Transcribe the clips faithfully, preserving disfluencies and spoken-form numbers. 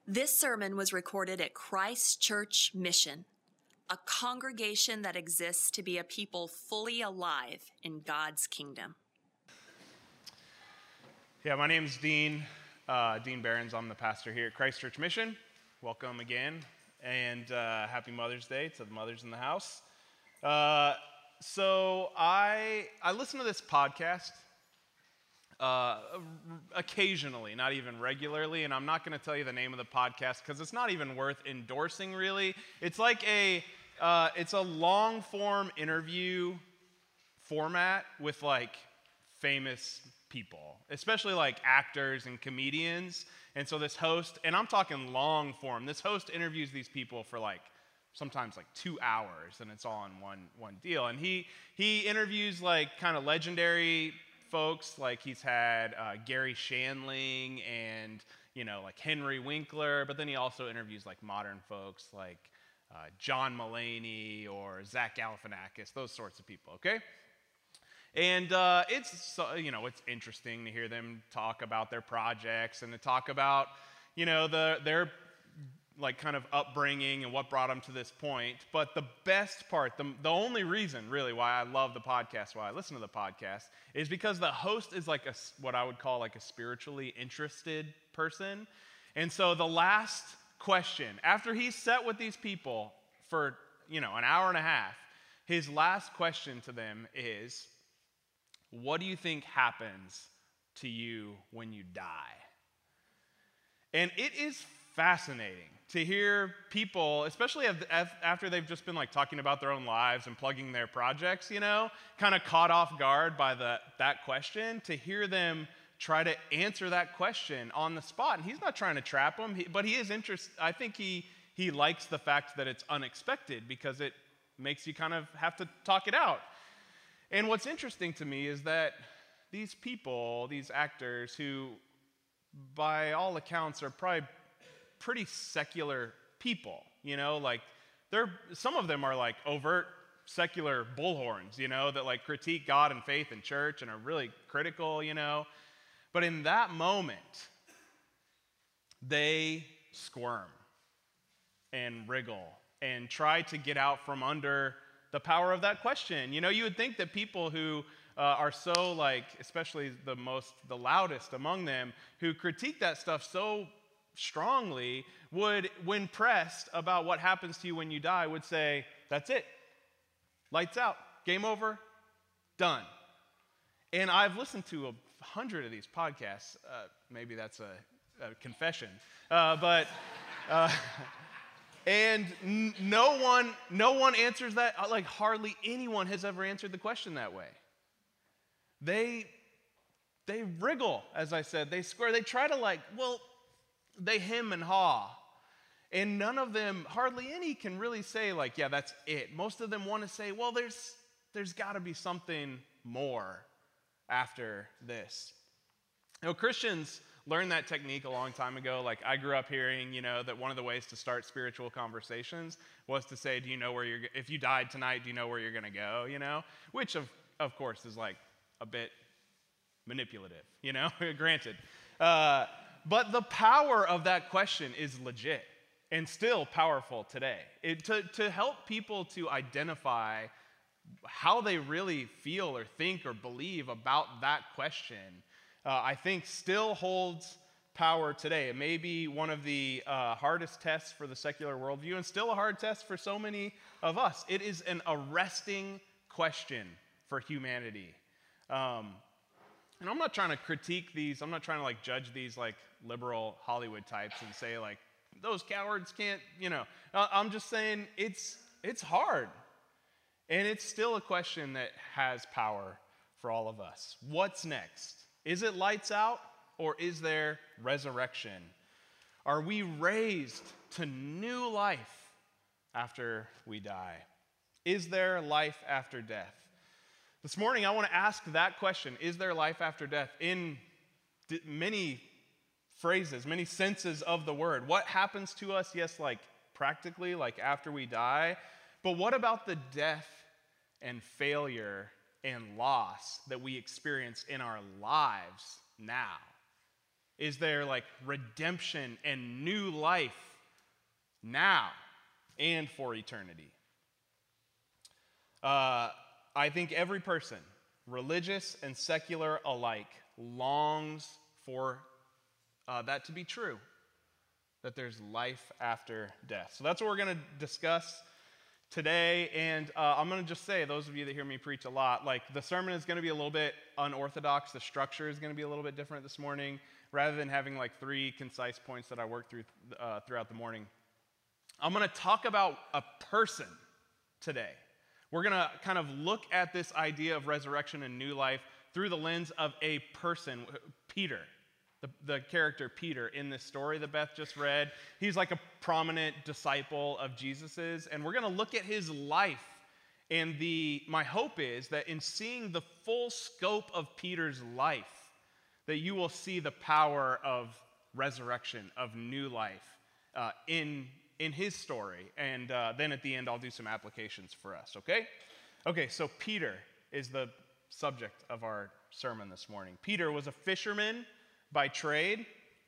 This sermon was recorded at Christ Church Mission, a congregation that exists to be a people fully alive in God's kingdom. Yeah, my name's Dean, uh, Dean Behrens. I'm the pastor here at Christ Church Mission. Welcome again, and uh, happy Mother's Day to the mothers in the house. Uh, so I I listen to this podcast uh, occasionally, not even regularly, and I'm not going to tell you the name of the podcast because it's not even worth endorsing, really. It's like a uh, it's a long form interview format with like famous people, especially like actors and comedians. And so this host, and I'm talking long form, this host interviews these people for like sometimes like two hours, and it's all in one one deal. And he he interviews like kind of legendary folks, like he's had uh, Gary Shandling and you know like Henry Winkler, but then he also interviews like modern folks like uh, John Mulaney or Zach Galifianakis, those sorts of people. Okay. And uh, it's, you know, it's interesting to hear them talk about their projects and to talk about, you know, the their, like, kind of upbringing and what brought them to this point. But the best part, the, the only reason, really, why I love the podcast, why I listen to the podcast, is because the host is like a, what I would call like a spiritually interested person. And so the last question, after he's sat with these people for, you know, an hour and a half, his last question to them is, what do you think happens to you when you die? And it is fascinating to hear people, especially after they've just been like talking about their own lives and plugging their projects, you know, kind of caught off guard by the, that question, to hear them try to answer that question on the spot. And he's not trying to trap them, but he is interested. I think he, he likes the fact that it's unexpected because it makes you kind of have to talk it out. And what's interesting to me is that these people, these actors who, by all accounts, are probably pretty secular people, you know, like they're, some of them are like overt secular bullhorns, you know, that like critique God and faith and church and are really critical, you know. But in that moment, they squirm and wriggle and try to get out from under the power of that question. You know, you would think that people who uh, are so like, especially the most, the loudest among them, who critique that stuff so strongly would, when pressed about what happens to you when you die, would say, that's it. Lights out. Game over. Done. And I've listened to a hundred of these podcasts. Uh, maybe that's a, a confession. Uh, but... Uh, And no one, no one answers that, like hardly anyone has ever answered the question that way. They, they wriggle, as I said, they square, they try to like, well, they hem and haw. And none of them, hardly any can really say like, yeah, that's it. Most of them want to say, well, there's, there's gotta be something more after this. You know, Christians learned that technique a long time ago. Like I grew up hearing, you know, that one of the ways to start spiritual conversations was to say, do you know where you're, if you died tonight, do you know where you're going to go, you know? Which of, of course is like a bit manipulative, you know, granted. Uh, but the power of that question is legit and still powerful today. It, to, to help people to identify how they really feel or think or believe about that question, Uh, I think still holds power today. It may be one of the uh, hardest tests for the secular worldview and still a hard test for so many of us. It is an arresting question for humanity. Um, and I'm not trying to critique these. I'm not trying to like judge these like liberal Hollywood types and say like, those cowards can't, you know. I'm just saying it's it's hard. And it's still a question that has power for all of us. What's next? Is it lights out, or is there resurrection? Are we raised to new life after we die? Is there life after death? This morning, I want to ask that question, is there life after death, in d- many phrases, many senses of the word. What happens to us, yes, like practically, like after we die, but what about the death and failure and loss that we experience in our lives now? Is there like redemption and new life now and for eternity? Uh, I think every person, religious and secular alike, longs for uh, that to be true, that there's life after death. So that's what we're going to discuss today. And uh, I'm going to just say, those of you that hear me preach a lot, like the sermon is going to be a little bit unorthodox. The structure is going to be a little bit different this morning. Rather than having like three concise points that I work through uh, throughout the morning, I'm going to talk about a person today. We're going to kind of look at this idea of resurrection and new life through the lens of a person, Peter, the, the character Peter in this story that Beth just read. He's like a prominent disciple of Jesus's, and we're going to look at his life. And the my hope is that in seeing the full scope of Peter's life, that you will see the power of resurrection, of new life uh, in in his story. And uh, then at the end, I'll do some applications for us, okay? Okay, so Peter is the subject of our sermon this morning. Peter was a fisherman by trade,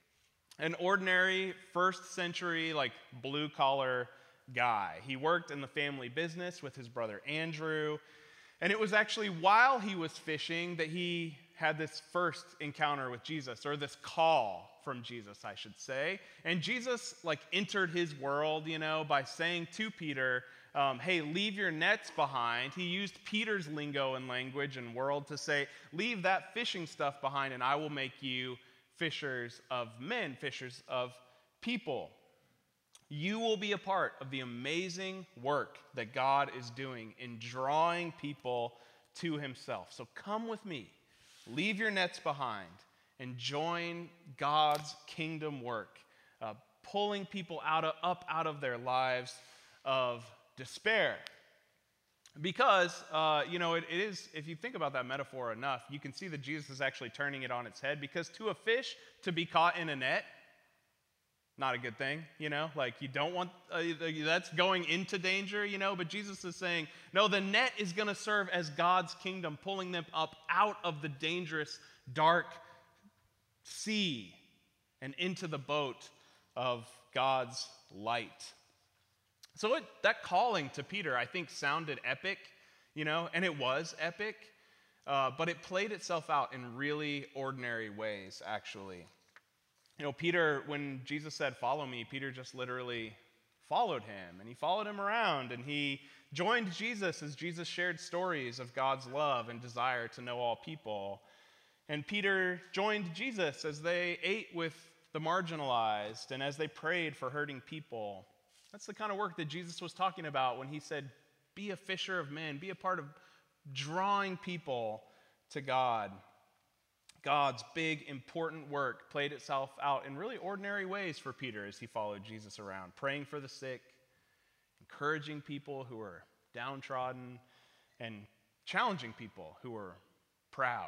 an ordinary first century, like blue-collar guy. He worked in the family business with his brother Andrew, and it was actually while he was fishing that he had this first encounter with Jesus, or this call from Jesus, I should say. And Jesus like entered his world, you know, by saying to Peter, um, hey, leave your nets behind. He used Peter's lingo and language and world to say, leave that fishing stuff behind and I will make you fishers of men, fishers of people. You will be a part of the amazing work that God is doing in drawing people to himself. So come with me. Leave your nets behind and join God's kingdom work, uh, pulling people out of, up out of their lives of despair. Because, uh, you know, it, it is, if you think about that metaphor enough, you can see that Jesus is actually turning it on its head. Because to a fish, to be caught in a net, not a good thing, you know? Like, you don't want, uh, that's going into danger, you know? But Jesus is saying, no, the net is going to serve as God's kingdom, pulling them up out of the dangerous, dark sea and into the boat of God's light. So it, that calling to Peter, I think, sounded epic, you know? And it was epic, uh, but it played itself out in really ordinary ways, actually. You know, Peter, when Jesus said, follow me, Peter just literally followed him, and he followed him around, and he joined Jesus as Jesus shared stories of God's love and desire to know all people. And Peter joined Jesus as they ate with the marginalized and as they prayed for hurting people. That's the kind of work that Jesus was talking about when he said, be a fisher of men, be a part of drawing people to God. God's big, important work played itself out in really ordinary ways for Peter as he followed Jesus around, praying for the sick, encouraging people who were downtrodden, and challenging people who were proud.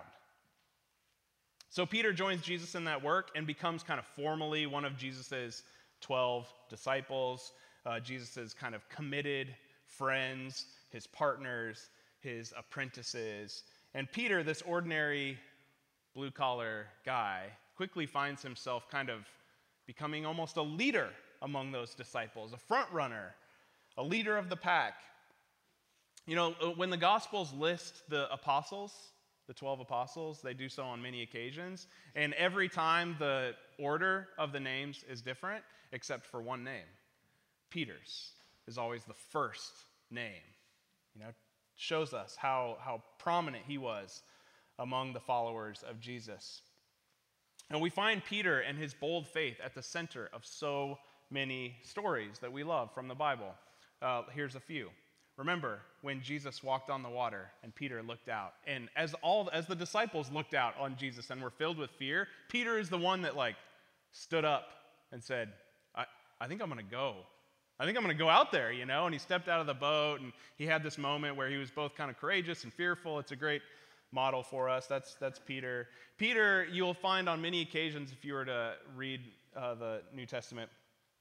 So Peter joins Jesus in that work and becomes kind of formally one of Jesus's twelve disciples, uh, Jesus's kind of committed friends, his partners, his apprentices. And Peter, this ordinary blue-collar guy, quickly finds himself kind of becoming almost a leader among those disciples, a front runner, a leader of the pack. You know, when the Gospels list the apostles, the twelve apostles, they do so on many occasions, and every time the order of the names is different, except for one name. Peter's is always the first name. You know, it shows us how, how prominent he was among the followers of Jesus. And we find Peter and his bold faith at the center of so many stories that we love from the Bible. Uh, here's a few. Remember when Jesus walked on the water and Peter looked out. And as all as the disciples looked out on Jesus and were filled with fear, Peter is the one that like stood up and said, I, I think I'm going to go. I think I'm going to go out there, you know? And he stepped out of the boat and he had this moment where he was both kind of courageous and fearful. It's a great model for us. That's that's Peter. Peter, you'll find on many occasions, if you were to read uh, the New Testament,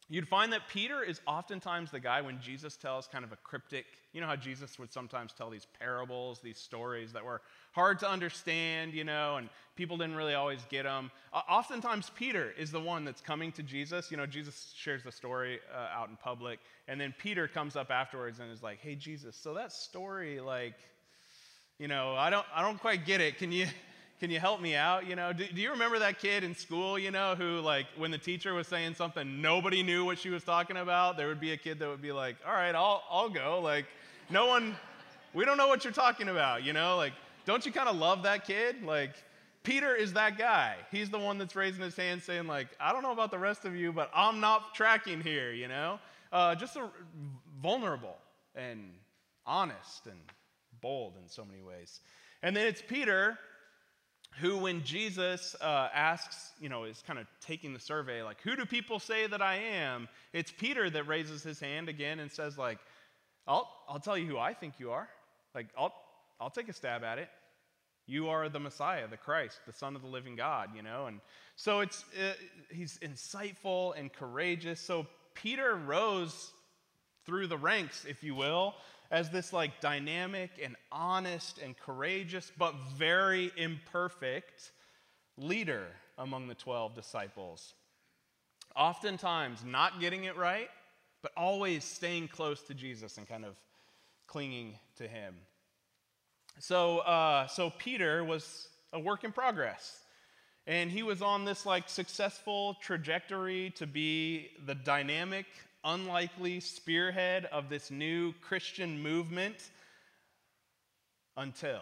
you'd find that Peter is oftentimes the guy when Jesus tells kind of a cryptic, you know how Jesus would sometimes tell these parables, these stories that were hard to understand, you know, and people didn't really always get them. Uh, oftentimes Peter is the one that's coming to Jesus. You know, Jesus shares the story uh, out in public, and then Peter comes up afterwards and is like, hey, Jesus, so that story, like, you know, I don't, I don't quite get it. Can you... Can you help me out? You know, do, do you remember that kid in school, you know, who like when the teacher was saying something, nobody knew what she was talking about? There would be a kid that would be like, all right, I'll, I'll go. Like, no one, we don't know what you're talking about, you know? Like, don't you kind of love that kid? Like, Peter is that guy. He's the one that's raising his hand saying like, I don't know about the rest of you, but I'm not tracking here, you know? Uh, just a, vulnerable and honest and bold in so many ways. And then it's Peter who, when Jesus uh, asks, you know, is kind of taking the survey, like, who do people say that I am? It's Peter that raises his hand again and says, like, I'll, I'll tell you who I think you are. Like, I'll, I'll take a stab at it. You are the Messiah, the Christ, the Son of the living God, you know? And so it's, uh, he's insightful and courageous. So Peter rose through the ranks, if you will, as this like dynamic and honest and courageous, but very imperfect leader among the twelve disciples. Oftentimes not getting it right, but always staying close to Jesus and kind of clinging to him. So, uh, so Peter was a work in progress. And he was on this like successful trajectory to be the dynamic, unlikely spearhead of this new Christian movement until,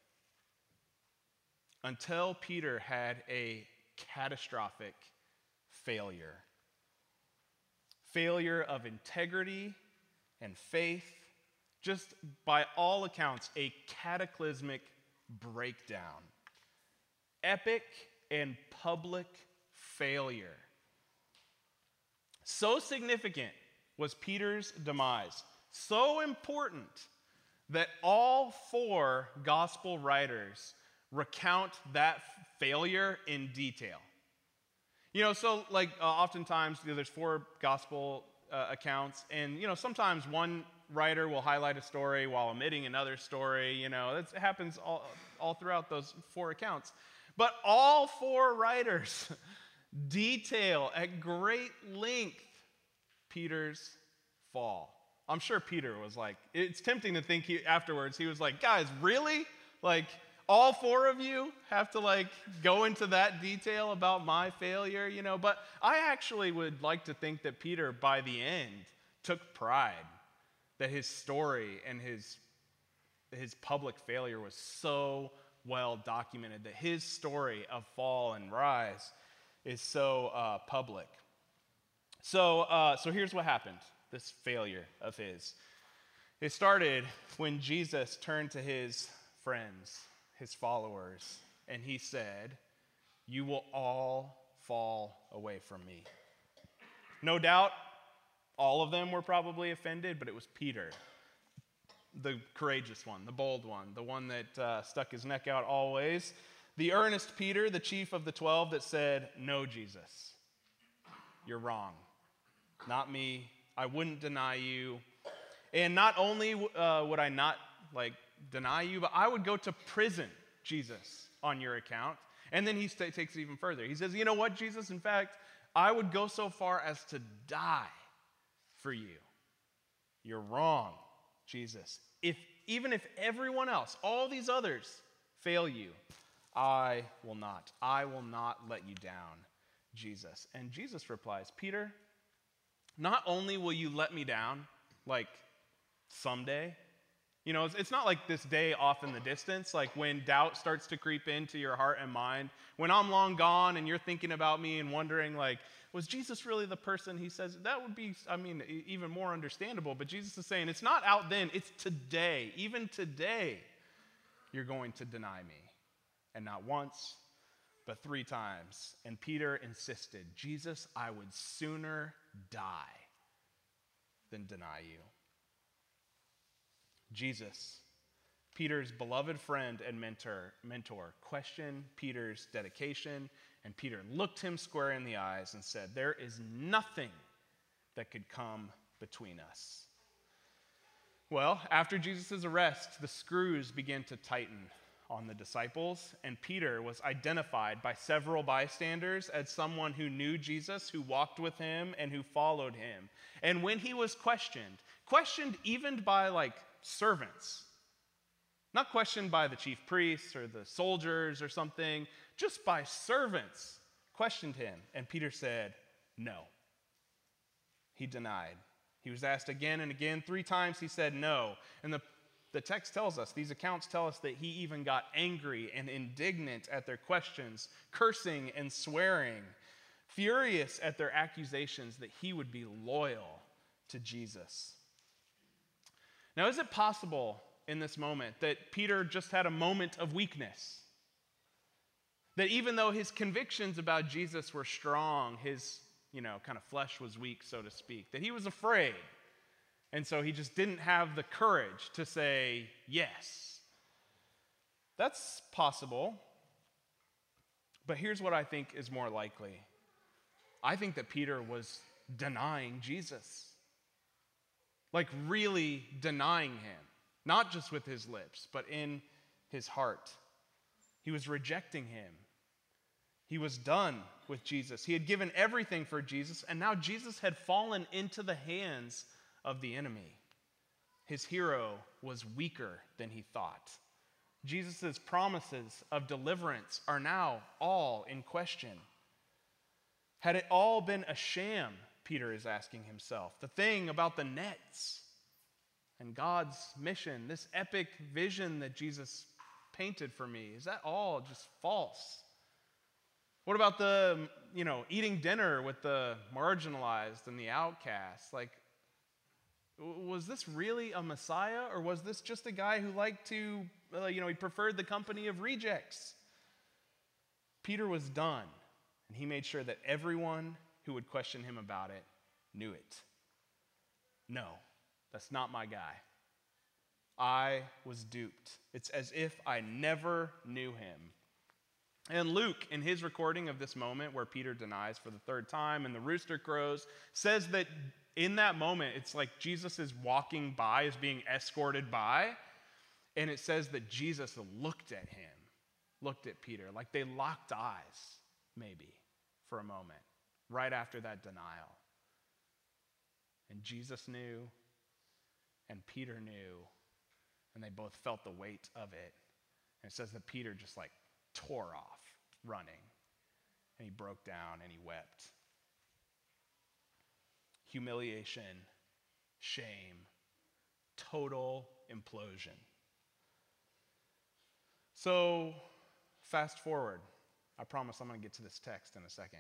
until Peter had a catastrophic failure. Failure of integrity and faith, just by all accounts, a cataclysmic breakdown. Epic and public failure. So significant was Peter's demise, so important that all four gospel writers recount that failure in detail. You know, so like uh, oftentimes you know, there's four gospel uh, accounts, and you know sometimes one writer will highlight a story while omitting another story. You know, it happens all all throughout those four accounts. But all four writers detail at great length Peter's fall. I'm sure Peter was like, it's tempting to think he, afterwards, he was like, guys, really? Like, all four of you have to like go into that detail about my failure, you know? But I actually would like to think that Peter, by the end, took pride that his story and his, his public failure was so well documented, that his story of fall and rise is so uh, public. So, uh, so here's what happened, this failure of his. It started when Jesus turned to his friends, his followers, and he said, you will all fall away from me. No doubt, all of them were probably offended, but it was Peter, the courageous one, the bold one, the one that uh, stuck his neck out always. The earnest Peter, the chief of the twelve, that said, no, Jesus, you're wrong. Not me. I wouldn't deny you. And not only uh, would I not like deny you, but I would go to prison, Jesus, on your account. And then he st- takes it even further. He says, you know what, Jesus? In fact, I would go so far as to die for you. You're wrong, Jesus. If even if everyone else, all these others, fail you, I will not. I will not let you down, Jesus. And Jesus replies, Peter, not only will you let me down, like someday, you know, it's, it's not like this day off in the distance, like when doubt starts to creep into your heart and mind, when I'm long gone and you're thinking about me and wondering, like, was Jesus really the person he says? That would be, I mean, even more understandable. But Jesus is saying, it's not out then, it's today. Even today, you're going to deny me. And not once, but three times. And Peter insisted, Jesus, I would sooner die than deny you. Jesus, Peter's beloved friend and mentor, mentor, questioned Peter's dedication, and Peter looked him square in the eyes and said, there is nothing that could come between us. Well, after Jesus' arrest, the screws began to tighten on the disciples, and Peter was identified by several bystanders as someone who knew Jesus, who walked with him, and who followed him. And when he was questioned, questioned even by like servants, not questioned by the chief priests or the soldiers or something, just by servants, questioned him. And Peter said, no. He denied. He was asked again and again. Three times he said no. And the, the text tells us, these accounts tell us that he even got angry and indignant at their questions, cursing and swearing, furious at their accusations that he would be loyal to Jesus. Now, is it possible in this moment that Peter just had a moment of weakness? That even though his convictions about Jesus were strong, his, you know, kind of flesh was weak, so to speak, that he was afraid. And so he just didn't have the courage to say yes. That's possible. But here's what I think is more likely. I think that Peter was denying Jesus. Like really denying him. Not just with his lips, but in his heart. He was rejecting him. He was done with Jesus. He had given everything for Jesus, and now Jesus had fallen into the hands of the enemy. His hero was weaker than he thought. Jesus' promises of deliverance are now all in question. Had it all been a sham, Peter is asking himself? The thing about the nets and God's mission, this epic vision that Jesus painted for me, is that all just false? What about the, you know, eating dinner with the marginalized and the outcast? Like, was this really a Messiah, or was this just a guy who liked to, uh, you know, he preferred the company of rejects? Peter was done, and he made sure that everyone who would question him about it knew it. No, that's not my guy. I was duped. It's as if I never knew him. And Luke, in his recording of this moment where Peter denies for the third time and the rooster crows, says that in that moment, it's like Jesus is walking by, is being escorted by, and it says that Jesus looked at him, looked at Peter, like they locked eyes, maybe, for a moment, right after that denial. And Jesus knew, and Peter knew, and they both felt the weight of it. And it says that Peter just like tore off running, and he broke down and he wept. Humiliation, shame, total implosion. So, fast forward. I promise I'm going to get to this text in a second.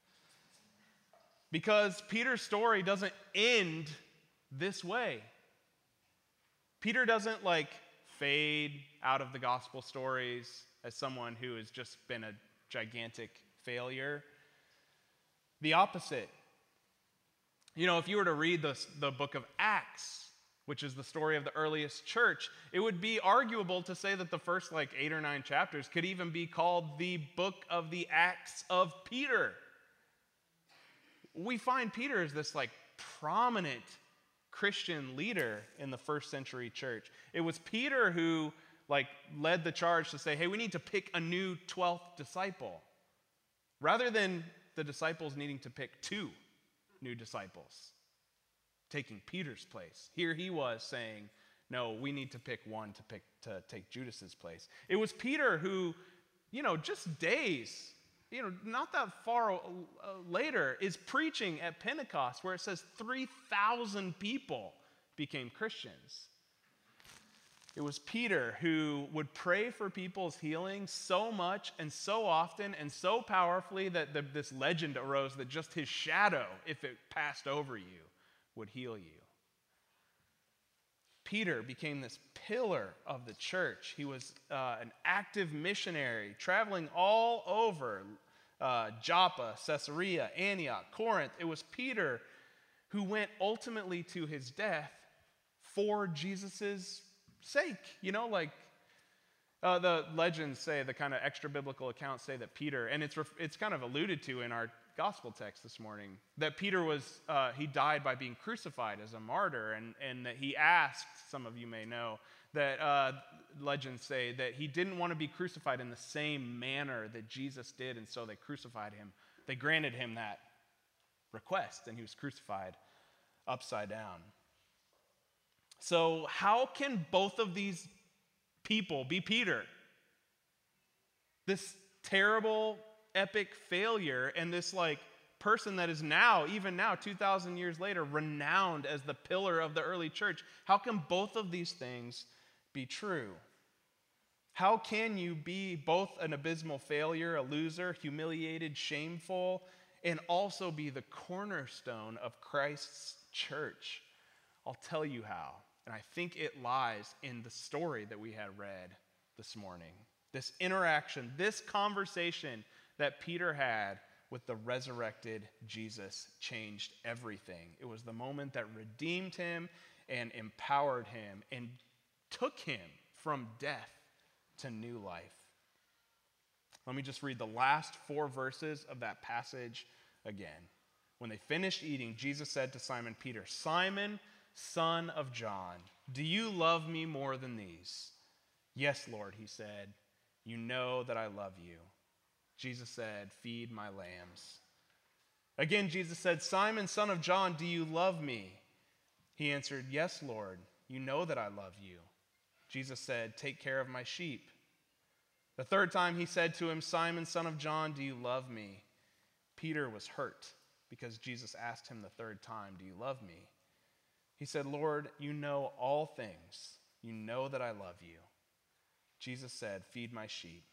Because Peter's story doesn't end this way. Peter doesn't like fade out of the gospel stories as someone who has just been a gigantic failure. The opposite. You know, if you were to read the, the book of Acts, which is the story of the earliest church, it would be arguable to say that the first like eight or nine chapters could even be called the book of the Acts of Peter. We find Peter as this like prominent Christian leader in the first century church. It was Peter who like led the charge to say, hey, we need to pick a new twelfth disciple, rather than the disciples needing to pick two new disciples, taking Peter's place. Here he was saying, no, we need to pick one to pick to take Judas's place. It was Peter who, you know, just days, you know, not that far uh, later, is preaching at Pentecost, where it says three thousand people became Christians. It was Peter who would pray for people's healing so much and so often and so powerfully that the, this legend arose that just his shadow, if it passed over you, would heal you. Peter became this pillar of the church. He was uh, an active missionary, traveling all over uh, Joppa, Caesarea, Antioch, Corinth. It was Peter who went ultimately to his death for Jesus's sake. You know, like uh, the legends say, the kind of extra biblical accounts say that Peter, and it's ref- it's kind of alluded to in our gospel text this morning, that Peter was, uh, he died by being crucified as a martyr, and, and that he asked, some of you may know, that uh, legends say that he didn't want to be crucified in the same manner that Jesus did, and so they crucified him. They granted him that request, and he was crucified upside down. So how can both of these people be Peter? This terrible, epic failure, and this like person that is now, even now, two thousand years later, renowned as the pillar of the early church. How can both of these things be true? How can you be both an abysmal failure, a loser, humiliated, shameful, and also be the cornerstone of Christ's church? I'll tell you how. And I think it lies in the story that we had read this morning. This interaction, this conversation that Peter had with the resurrected Jesus changed everything. It was the moment that redeemed him and empowered him and took him from death to new life. Let me just read the last four verses of that passage again. When they finished eating, Jesus said to Simon Peter, "Simon, son of John, do you love me more than these?" "Yes, Lord," he said. "You know that I love you." Jesus said, "Feed my lambs." Again, Jesus said, "Simon, son of John, do you love me?" He answered, "Yes, Lord, you know that I love you." Jesus said, "Take care of my sheep." The third time he said to him, "Simon, son of John, do you love me?" Peter was hurt because Jesus asked him the third time, "Do you love me?" He said, "Lord, you know all things. You know that I love you." Jesus said, "Feed my sheep.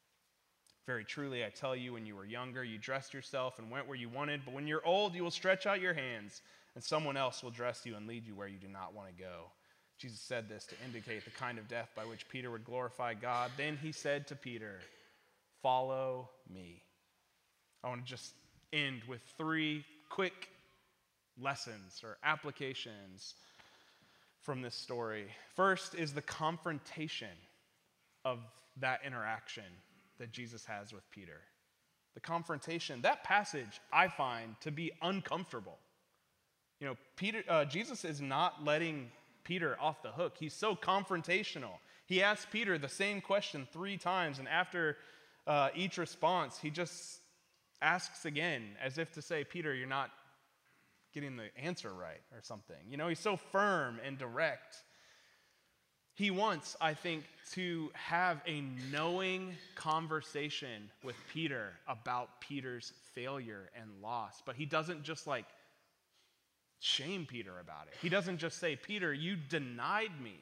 Very truly, I tell you, when you were younger, you dressed yourself and went where you wanted, but when you're old, you will stretch out your hands, and someone else will dress you and lead you where you do not want to go." Jesus said this to indicate the kind of death by which Peter would glorify God. Then he said to Peter, "Follow me." I want to just end with three quick lessons or applications from this story. First is the confrontation of that interaction that Jesus has with Peter. The confrontation, that passage I find to be uncomfortable. You know, Peter, uh, Jesus is not letting Peter off the hook. He's so confrontational. He asks Peter the same question three times, and after uh, each response, he just asks again, as if to say, "Peter, you're not getting the answer right," or something. You know, he's so firm and direct. He wants, I think, to have a knowing conversation with Peter about Peter's failure and loss. But he doesn't just like shame Peter about it. He doesn't just say, "Peter, you denied me."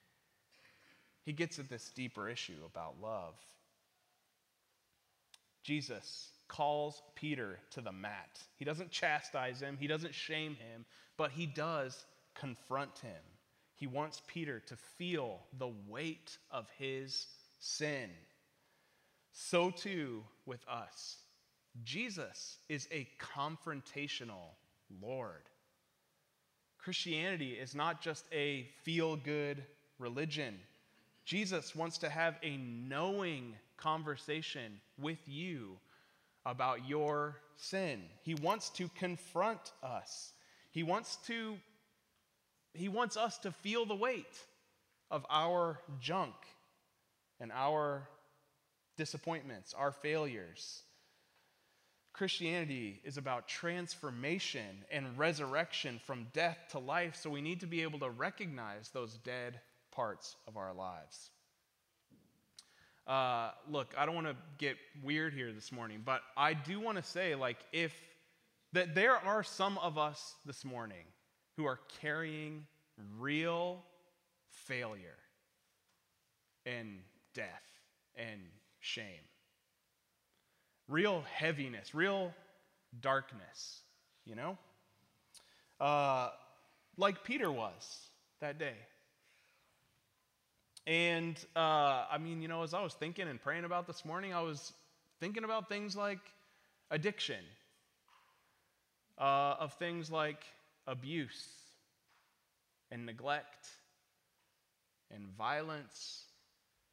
He gets at this deeper issue about love. Jesus calls Peter to the mat. He doesn't chastise him. He doesn't shame him, but he does confront him. He wants Peter to feel the weight of his sin. So too with us. Jesus is a confrontational Lord. Christianity is not just a feel-good religion. Jesus wants to have a knowing conversation with you about your sin. He wants to confront us. He wants to He wants us to feel the weight of our junk and our disappointments, our failures. Christianity is about transformation and resurrection from death to life, so we need to be able to recognize those dead parts of our lives. Uh, look, I don't want to get weird here this morning, but I do want to say, like, if that there are some of us this morning who are carrying real failure and death and shame. Real heaviness, real darkness, you know? Uh, like Peter was that day. And, uh, I mean, you know, as I was thinking and praying about this morning, I was thinking about things like addiction, uh, of things like abuse and neglect and violence.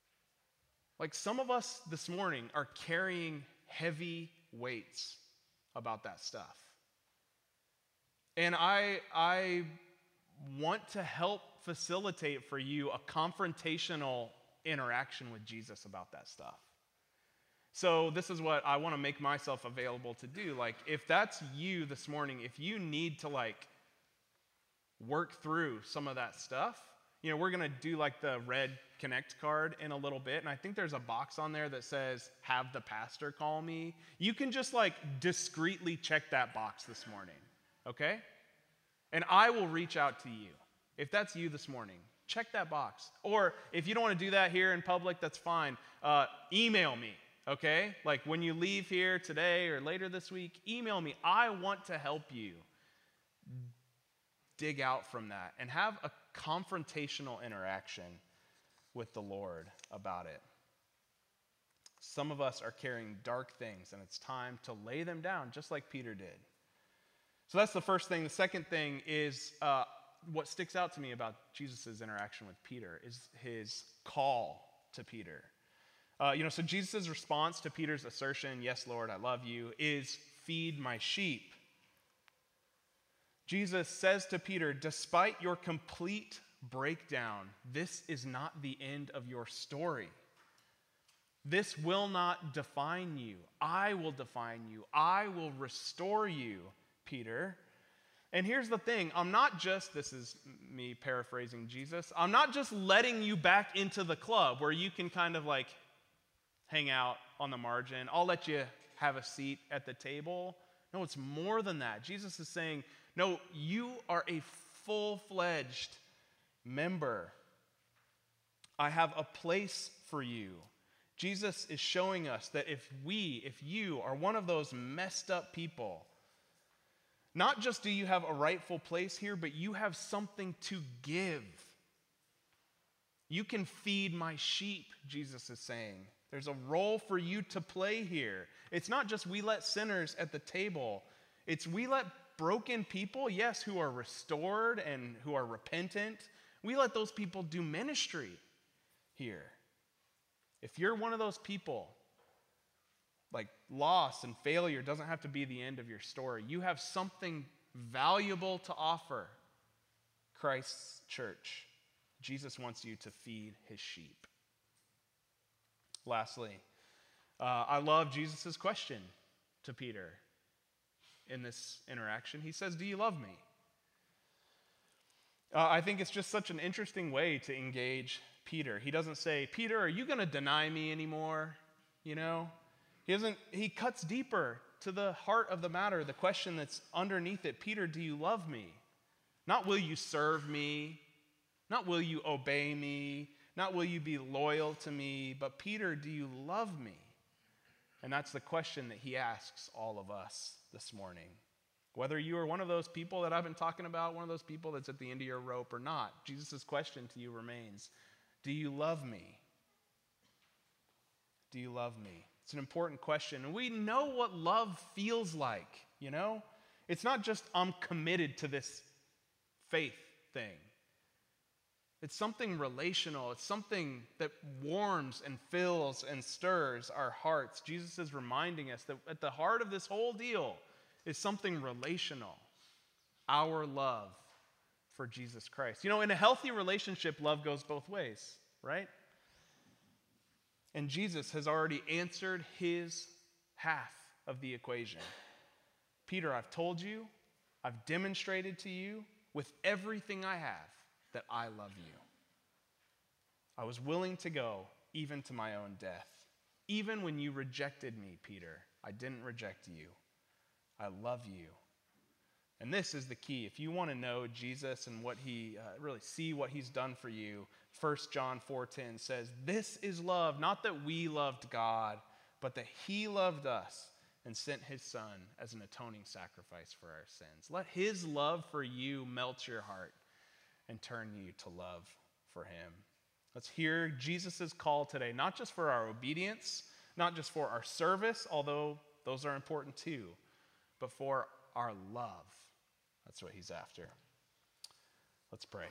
Like some of us this morning are carrying heavy weights about that stuff. And I, I want to help facilitate for you a confrontational interaction with Jesus about that stuff. So this is what I want to make myself available to do. Like, if that's you this morning, if you need to like work through some of that stuff, you know, we're going to do like the red Connect card in a little bit. And I think there's a box on there that says, have the pastor call me. You can just like discreetly check that box this morning, okay? And I will reach out to you. If that's you this morning, check that box. Or if you don't want to do that here in public, that's fine. Uh, email me, okay? Like when you leave here today or later this week, email me. I want to help you dig out from that and have a confrontational interaction with the Lord about it. Some of us are carrying dark things, and it's time to lay them down, just like Peter did. So that's the first thing. The second thing is uh, what sticks out to me about Jesus' interaction with Peter is his call to Peter. Uh, you know, so Jesus' response to Peter's assertion, yes, Lord, I love you, is feed my sheep. Jesus says to Peter, despite your complete breakdown, this is not the end of your story. This will not define you. I will define you. I will restore you, Peter. And here's the thing. I'm not just, this is me paraphrasing Jesus, I'm not just letting you back into the club where you can kind of like hang out on the margin. I'll let you have a seat at the table. No, it's more than that. Jesus is saying, no, you are a full-fledged member. I have a place for you. Jesus is showing us that if we, if you are one of those messed up people, not just do you have a rightful place here, but you have something to give. You can feed my sheep, Jesus is saying. There's a role for you to play here. It's not just we let sinners at the table. It's we let broken people, yes, who are restored and who are repentant, we let those people do ministry here. If you're one of those people, like loss and failure doesn't have to be the end of your story. You have something valuable to offer Christ's church. Jesus wants you to feed his sheep. Lastly, uh, I love Jesus' question to Peter in this interaction. He says, do you love me? Uh, I think it's just such an interesting way to engage Peter. He doesn't say, Peter, are you going to deny me anymore? You know, he doesn't, he cuts deeper to the heart of the matter, the question that's underneath it. Peter, do you love me? Not will you serve me? Not will you obey me? Not will you be loyal to me? But Peter, do you love me? And that's the question that he asks all of us this morning. Whether you are one of those people that I've been talking about, one of those people that's at the end of your rope or not, Jesus' question to you remains, do you love me? Do you love me? It's an important question. And we know what love feels like, you know? It's not just I'm committed to this faith thing. It's something relational. It's something that warms and fills and stirs our hearts. Jesus is reminding us that at the heart of this whole deal is something relational. Our love for Jesus Christ. You know, in a healthy relationship, love goes both ways, right? And Jesus has already answered his half of the equation. Peter, I've told you, I've demonstrated to you with everything I have that I love you. I was willing to go even to my own death. Even when you rejected me, Peter, I didn't reject you. I love you. And this is the key. If you want to know Jesus and what he, uh, really see what he's done for you, First John four ten says, this is love, not that we loved God, but that he loved us and sent his son as an atoning sacrifice for our sins. Let his love for you melt your heart and turn you to love for him. Let's hear Jesus' call today, not just for our obedience, not just for our service, although those are important too, but for our love. That's what he's after. Let's pray.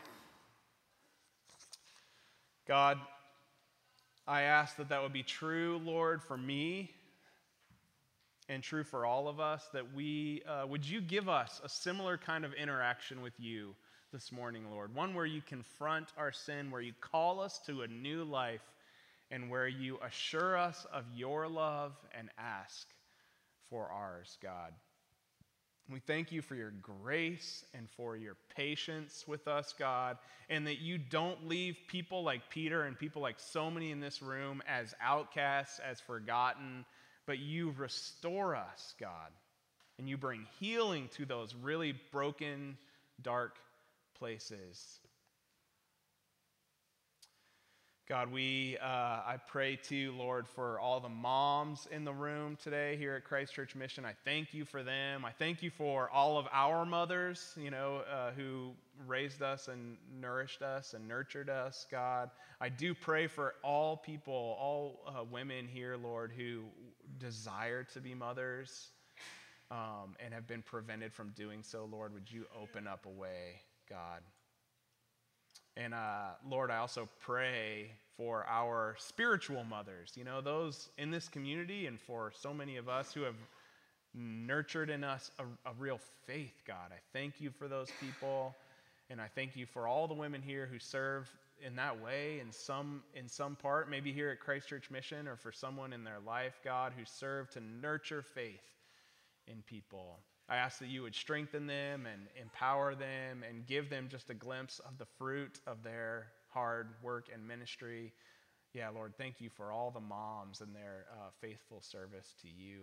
God, I ask that that would be true, Lord, for me and true for all of us, that we, uh, would you give us a similar kind of interaction with you this morning, Lord? One where you confront our sin, where you call us to a new life, and where you assure us of your love and ask for ours, God. We thank you for your grace and for your patience with us, God, and that you don't leave people like Peter and people like so many in this room as outcasts, as forgotten, but you restore us, God, and you bring healing to those really broken, dark places. God, we, uh, I pray to you, Lord, for all the moms in the room today here at Christ Church Mission. I thank you for them. I thank you for all of our mothers, you know, uh, who raised us and nourished us and nurtured us, God. I do pray for all people, all uh, women here, Lord, who desire to be mothers um, and have been prevented from doing so. Lord, would you open up a way, God? And uh, Lord, I also pray for our spiritual mothers, you know, those in this community, and for so many of us who have nurtured in us a, a real faith, God. I thank you for those people, and I thank you for all the women here who serve in that way in some, in some part, maybe here at Christ Church Mission, or for someone in their life, God, who serve to nurture faith in people. I ask that you would strengthen them and empower them and give them just a glimpse of the fruit of their hard work and ministry. Yeah, Lord, thank you for all the moms and their uh, faithful service to you.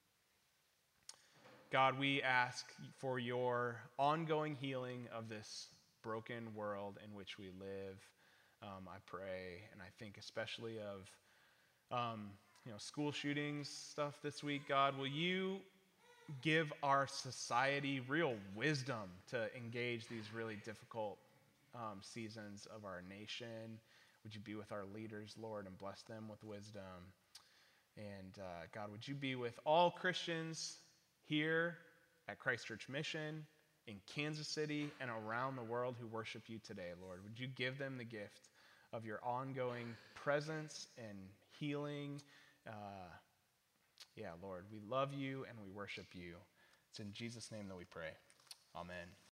God, we ask for your ongoing healing of this broken world in which we live. Um, I pray, and I think especially of um, you know, school shootings stuff this week. God, will you give our society real wisdom to engage these really difficult um, seasons of our nation? Would you be with our leaders, Lord, and bless them with wisdom? And uh, God, would you be with all Christians here at Christ Church Mission, in Kansas City, and around the world who worship you today, Lord? Would you give them the gift of your ongoing presence and healing? Uh, Yeah, Lord, we love you and we worship you. It's in Jesus' name that we pray. Amen.